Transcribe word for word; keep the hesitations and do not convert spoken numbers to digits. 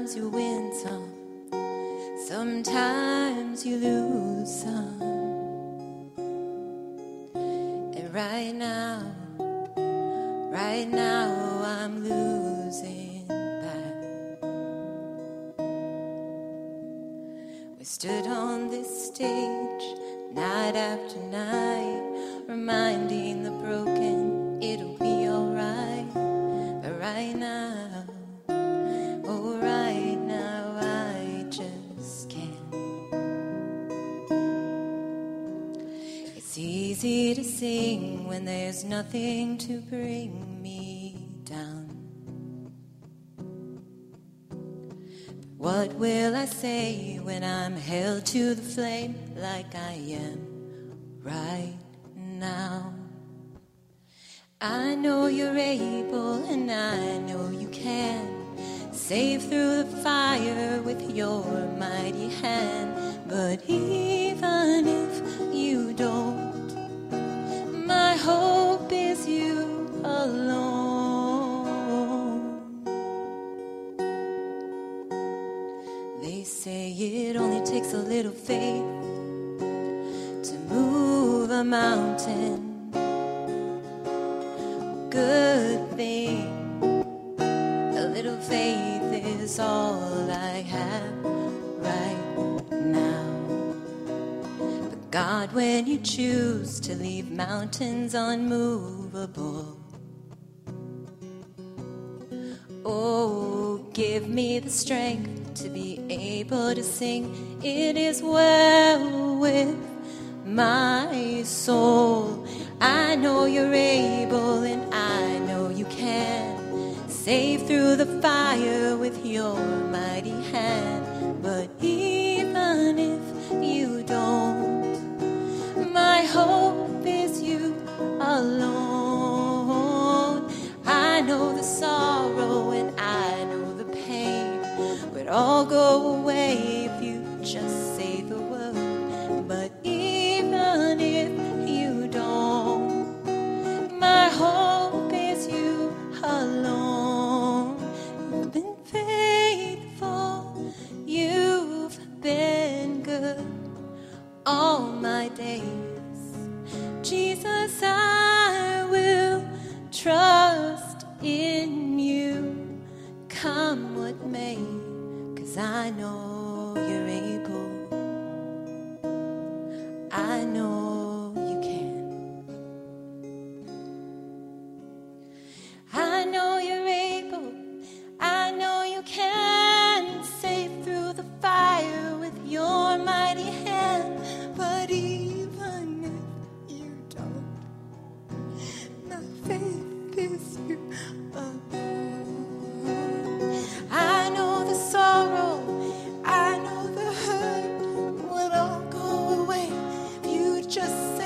Sometimes you win some, sometimes you lose some. And right now, right now I'm losing back. We stood on this stage night after night, reminding the broken it'll be alright. But right now, oh right now I just can't. It's easy to sing when there's nothing to bring me down. What will I say when I'm held to the flame like I am right now? I know you're able and I know you can save through the fire with your mighty hand. But even if you don't, my hope is you alone. They say it only takes a little faith to move a mountain. Good thing, a little faith is all I have right now. But God, when you choose to leave mountains unmovable, oh, give me the strength to be able to sing, it is well with my soul. I know you're able and I know you can save through the fire with your mighty hand. But even if you don't, my hope is you alone. I know the sorrow and I know the pain would all go away if you just say the word. But even if you don't, my hope is you alone. You've been faithful, you've been good all my days. Jesus, I will trust in you, come what may, 'cause I know you're able. I know you can. I know you're able. I know you can save through the fire with your mighty hand. But even if you don't, my faith is you alone. I know the sorrow, I know the hurt would all go away if you just